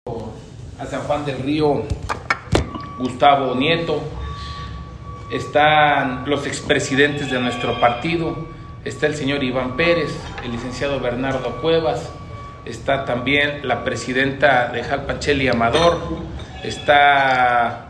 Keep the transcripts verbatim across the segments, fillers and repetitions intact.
A San Juan del Río, Gustavo Nieto, están los expresidentes de nuestro partido, está el señor Iván Pérez, el licenciado Bernardo Cuevas, está también la presidenta de Jalpa, Chely Amador, está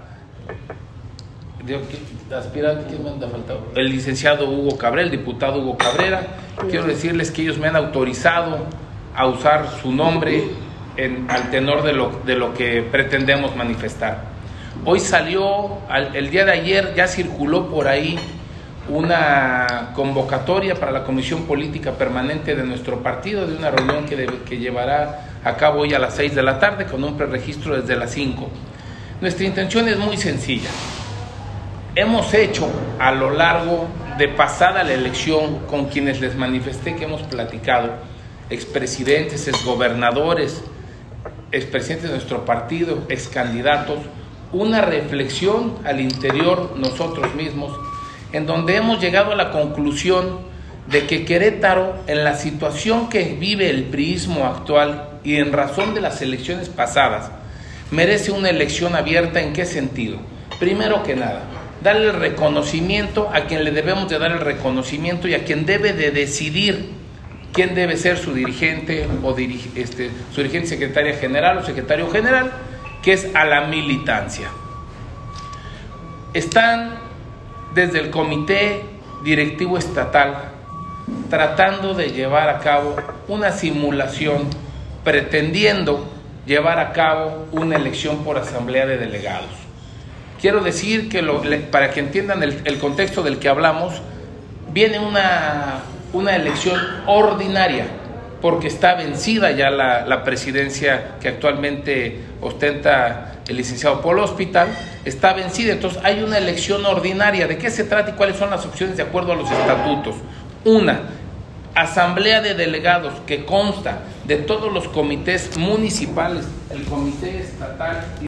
aspirante, ¿quién me anda faltando? El licenciado Hugo Cabrera, el diputado Hugo Cabrera. Quiero decirles que ellos me han autorizado a usar su nombre en, al tenor de lo, de lo que pretendemos manifestar. Hoy salió, al, el día de ayer ya circuló por ahí una convocatoria para la Comisión Política Permanente de nuestro partido, de una reunión que, debe, que llevará a cabo hoy a las seis de la tarde con un preregistro desde las cinco. Nuestra intención es muy sencilla. Hemos hecho a lo largo de pasada la elección con quienes les manifesté que hemos platicado, expresidentes, exgobernadores, expresidentes de nuestro partido, excandidatos, una reflexión al interior nosotros mismos, en donde hemos llegado a la conclusión de que Querétaro, en la situación que vive el priismo actual y en razón de las elecciones pasadas, merece una elección abierta. ¿En qué sentido? Primero que nada, darle el reconocimiento a quien le debemos de dar el reconocimiento y a quien debe de decidir quién debe ser su dirigente o dirige, este, su dirigente secretaria general o secretario general, que es a la militancia. Están desde el Comité Directivo Estatal tratando de llevar a cabo una simulación, pretendiendo llevar a cabo una elección por asamblea de delegados. Quiero decir que lo, para que entiendan el, el contexto del que hablamos, viene una, una elección ordinaria, porque está vencida ya la, la presidencia que actualmente ostenta el licenciado Polo Hospital, está vencida, entonces hay una elección ordinaria. ¿De qué se trata y cuáles son las opciones de acuerdo a los estatutos? Una, asamblea de delegados que consta de todos los comités municipales, el comité estatal y